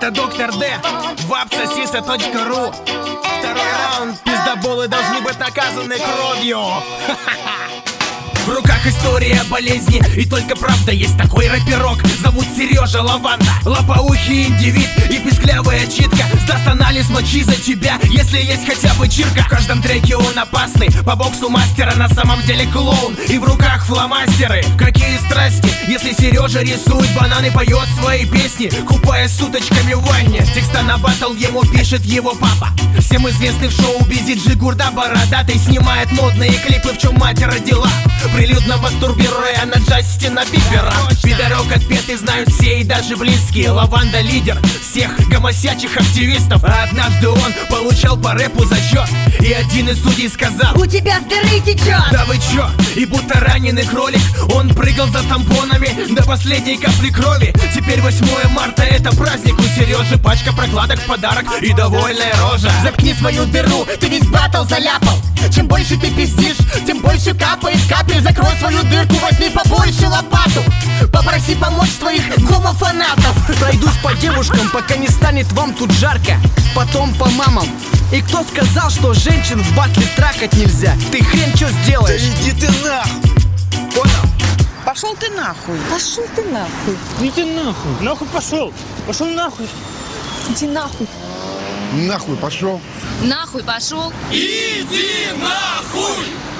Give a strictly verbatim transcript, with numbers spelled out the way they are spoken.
Это доктор Д, вапсосиса точка ру. Второй раунд, пиздоболы должны быть наказаны кровью. В руках история болезни, и только правда есть такой рэперок. Зовут Сережа Лаванда, лопоухий индивид и писклявая читка. Сдаст анализ мочи за тебя, если есть хотя бы чирка. В каждом треке он опасный, по боксу мастера на самом деле клоун. И в руках фломастеры, какие страсти, если Сережа рисует бананы, поет свои песни, купаясь суточками в ванне. Текста на баттл ему пишет его папа. Всем известный в шоу-бизе Джигурда бородатый снимает модные клипы, в чем мать родила, прилюдно мастурбируя на Джастина Бибера. Пидорок отпетый знают все и даже близкие. Лаванда лидер всех гомосячих активистов. А однажды он получал по рэпу зачет, и один из судей сказал: у тебя с дыры течет. Да вы чё? И будто раненый кролик он прыгал за тампонами до последней капли крови. Теперь восьмое марта это праздник. У Сережи пачка прокладок в подарок и довольная рожа. Заткни свою дыру, ты весь баттл заляпал. Чем больше ты пиздишь, тем больше капает капель. Закрой свою дырку, возьми побольше лопату. Попроси помочь твоих гомофанатов. Пройдусь по девушкам, пока не станет вам тут жарко. Потом по мамам. И кто сказал, что женщин в батле трахать нельзя? Ты хрен чё сделаешь? Да иди ты нахуй! Понял? Пошел ты нахуй. Пошел ты нахуй. Иди ты нахуй. Нахуй пошел. Пошел нахуй. Иди нахуй. Нахуй пошел. Нахуй пошел. Иди нахуй!